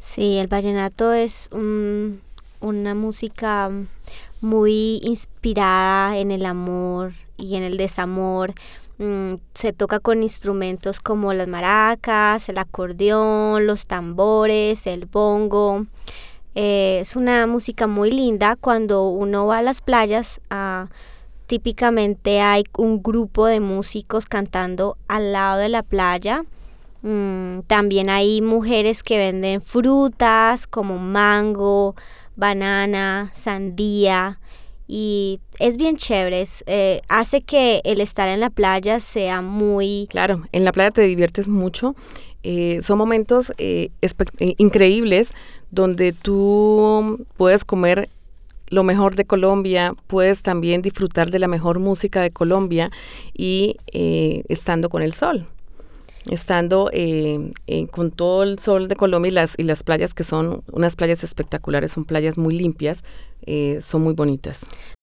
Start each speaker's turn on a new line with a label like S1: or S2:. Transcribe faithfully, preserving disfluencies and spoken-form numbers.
S1: Sí, el vallenato es un- una música muy inspirada en el amor y en el desamor. Mm, se toca con instrumentos como las maracas, el acordeón, los tambores, el bongo. Eh, es una música muy linda. Cuando uno va a las playas, ah, típicamente hay un grupo de músicos cantando al lado de la playa. Mm, también hay mujeres que venden frutas como mango, banana, sandía, y es bien chévere. es, eh, hace que el estar en la playa sea muy...
S2: Claro, en la playa te diviertes mucho. Eh, son momentos eh, espe- eh, increíbles donde tú puedes comer lo mejor de Colombia, puedes también disfrutar de la mejor música de Colombia y eh, estando con el sol, estando eh, eh, con todo el sol de Colombia y las, y las playas que son unas playas espectaculares, son playas muy limpias, eh, son muy bonitas.